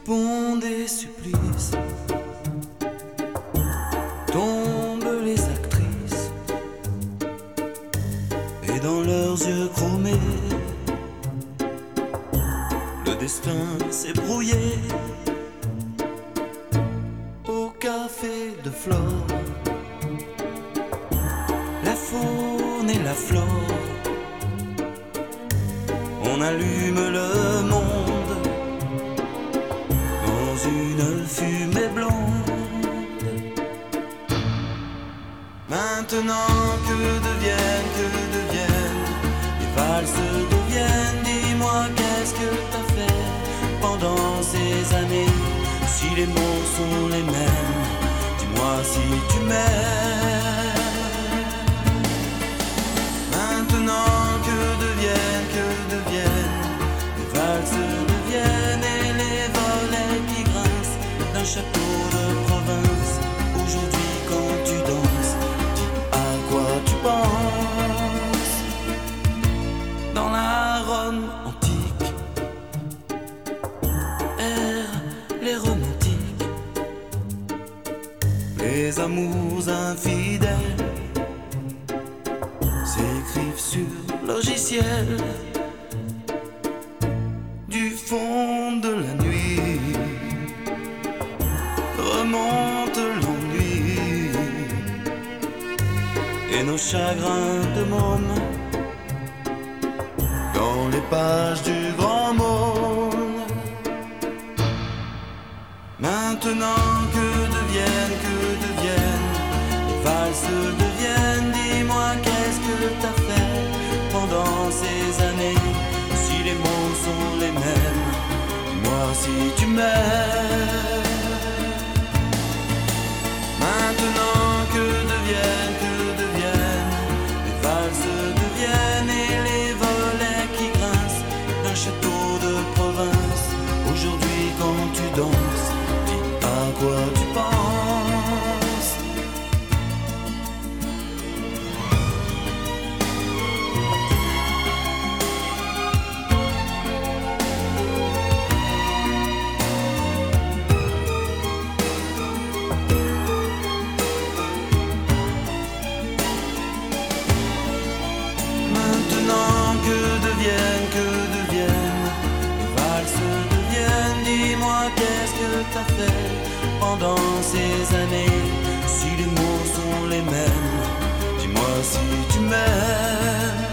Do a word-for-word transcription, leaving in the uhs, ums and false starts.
pont des supplices tombent les actrices, et dans leurs yeux chromés le destin s'est brouillé. Au café de Flore, la faune et la flore, on allume le monde dans une fumée blonde. Maintenant que deviennent, que deviennent les valses deviennent. Dis-moi qu'est-ce que t'as fait pendant ces années? Si les mots sont les mêmes, dis-moi si tu m'aimes. Maintenant que deviennent, que deviennent les valses deviennent, et les volets qui grincent d'un château de province. Aujourd'hui quand tu danses, dis à quoi tu penses. Dans la Rome antique errent les romantiques, les amours infidèles s'écrivent sur logiciel. Du fond de la nuit remonte l'ennui et nos chagrins de môme dans les pages du grand monde. Maintenant que deviennent, que deviennent les valses deviennent. Dis-moi qu'est-ce que t'as fait pendant ces années? Si les mots sont les mêmes, dis-moi si tu m'aimes. Maintenant que deviennent, que deviennent les valses deviennent, et les volets qui grincent d'un château de province. Aujourd'hui quand tu danses, dis à quoi tu penses. Maintenant que deviennent, que deviennent les valses deviennent. Dis-moi qu'est-ce que t'as fait pendant ces années? Si les mots sont les mêmes, dis-moi si tu m'aimes.